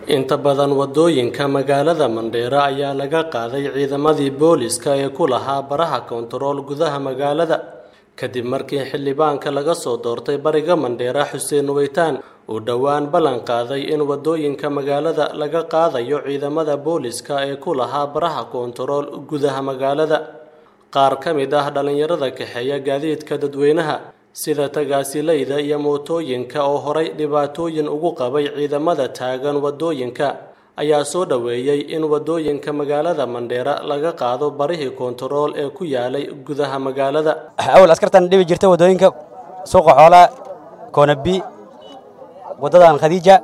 inta badan wadooyinka magaalada Mandheera ayaa laga qaaday ciidamadii booliska ee ku lahaa baraha kontarool gudaha magaalada kadib markii xildhibaanka laga soo doortay bariga Mandheera Xuseen Weytaan uu dhawaan ballan qaaday in wadooyinka magaalada laga qaadayo ciidamada booliska ee ku lahaa baraha kontarool gudaha magaalada qaar kamid ah dhalinyarada kaxeeya gaadiidka dadweynaha sida tagaasilayda iyo mootooyinka oo horay dhibaatooyin ugu qabay ciidamada taagan wadooyinka ayaa soo dhaweeyay in wadooyinka magaalada Mandheera laga qaado barihii kontarool ee ku yaalay gudaha magaalada. Awal askartan dhibi jirtay wadooyinka suuqa xoolaha Konabi wadadan Khadija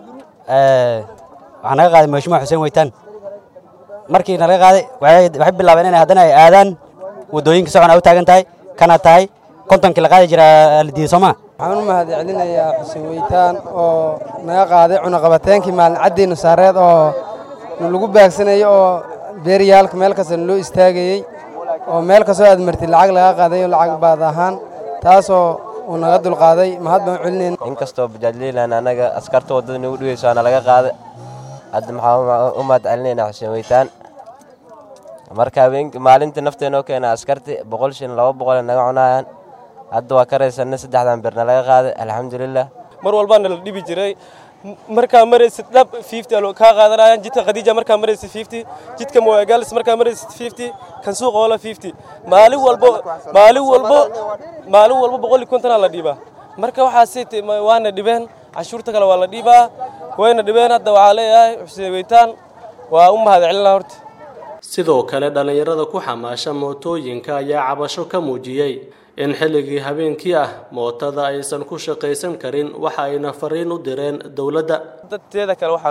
waxaan naga qaaday Madaxweyne Xuseen Weytaan markii naga qaaday waxay bilaabeen inay haddana ay aadaan wadooyinka socon u taagan tahay kana tahay kontonka la qaaday jira Aldiisoma waxaan u mahadcelinayaa Xuseen Weytaan oo naga qaaday cunaqabateenkii maalin cadeena saareed oo lagu baagsanayo oo beeriyaalka meel kasta loo istaagayay oo meel ka soo aad martay lacag laga qaaday oo lacag baad ahaan taasoo uu naga dul qaaday mahad baan celinayna inkastoo bajaajleelan anaga askarta wadada nagu dhigayso laga qaaday hadda maxaa u mahadcelinaynaa Xuseen Weytaan marka maalinta nafteena oo keena askarti 100 shilin 200 naga cunayaan hadda waa karaysan saddexdan birna laga qaaday alxamdulillah mar walba la dhibi jiray marka maraysid 50 loo ka qaadanayaan jidka Khadija marka maraysid 50 jidka Moyagalis marka maraysid 50 kan suuq wala 50 maalin walba 150 la dhiba marka waxa siitay waana dhibeen cashuurta kale waa la dhibaa wayna dhibeen hadda waxa leeyahay Xuseen Weytaan waa u mahadcelinaa horta sidoo kale dhalinyarada ku xamaasha mootooyinka ayaa cabasho ka muujiyay in xilligii habeenkii ah mootada aysan ku shaqeysan karin waxa ayna fariin u direen dawladda dadteeda kale waxa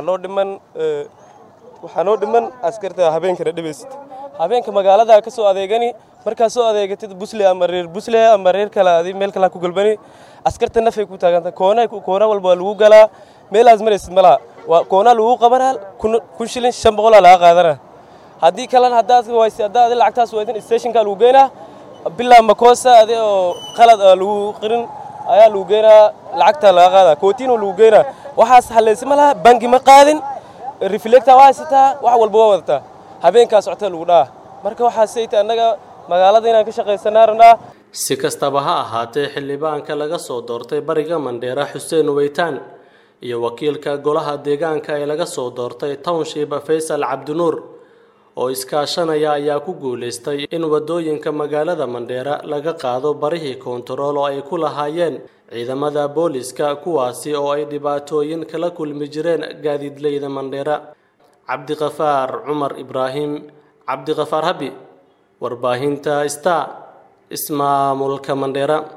noo dhiman askarta habeenkii dhibaysid habeenka magaalada ka soo adeegani marka soo adeegatid busle ama reer kala meel kala ku galbani askarta nafay ku taaganta koona walba lagu galaa meelaas maraysid malaha waa koona lagu qabanaa kun shilin 500 laga qaadana haddii kale hadaad lacagtaas weydin stationka lagu geynaa bilaa makosa oo qalad lagu qirin ayaa lagu geynaa lacagta laga qaada kootiin lagu geynaa waxaas haleysma laha bangi ma qaadin reflector waasita wax walba wadata habeenka socota lagu dhaa marka waxa sayta anaga magaalada inaan ka shaqeysanaarna si kastaba ha ahaatee xildhibaanka laga soo doortay bariga Mandheera Xuseen Weytaan iyo wakiilka golaha deegaanka ee laga soo doortay Township Faisal Cabdinuur oo iskaashanaya ayaa ku guuleystay in wadooyinka magaalada Mandheera laga qaado barihii kontarool oo ay ku lahaayeen ciidamada booliska kuwaasi oo ay dhibaatooyin kala kulmi jireen gaadiidleyda Mandheera. Cabdiqafaar Cumar Ibraahim Cabdiqafaar Habi warbaahinta Star ismaamulka Mandheera.